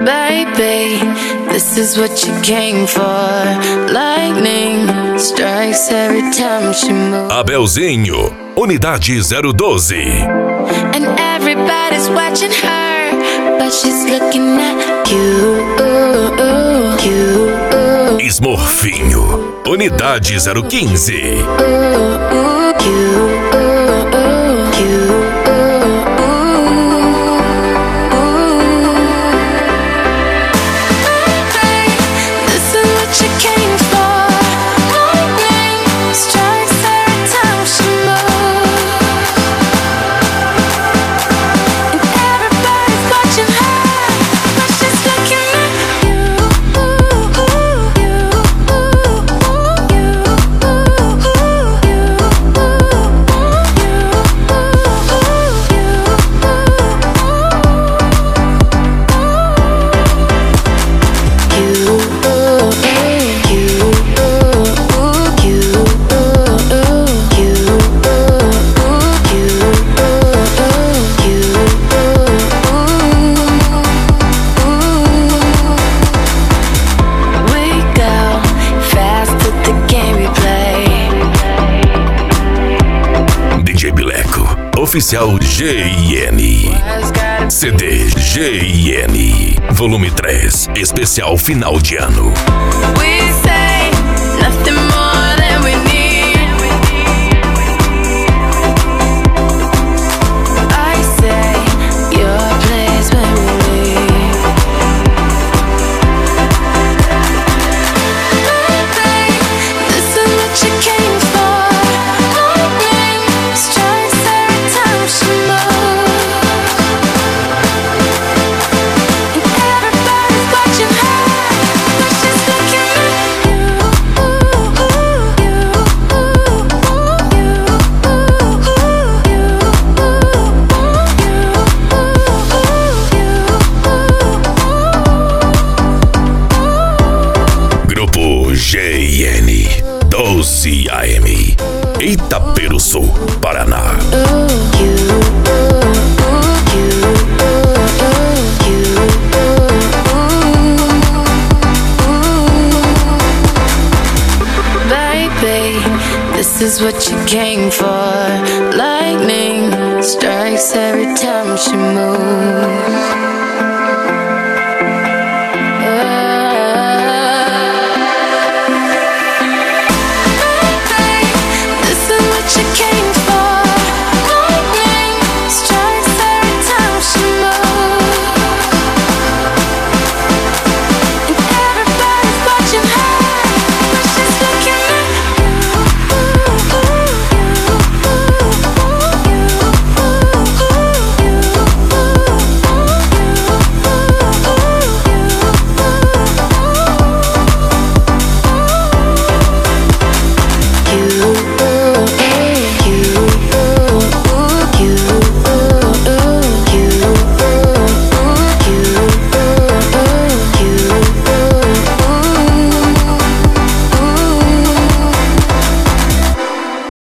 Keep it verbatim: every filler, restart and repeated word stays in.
Baby, this is what you came for. Lightning strikes every time she moves. Abelzinho, Unidade zero doze. And everybody's watching her, but she's looking at you, you. Smurfinho, Unidade zero quinze. You, you. Oficial G I N. C D G I N. Volume três. Especial final de ano. We say nothing more than we need. I say your place when we leave. Baby, this is what you came for. Lightning strikes every time she moves. And everybody's watching her, but she's looking at you, you, Grupo G I N, doze A M, Itaperuçu, Paraná. Baby, this is what you came for. Lightning strikes every time she moves.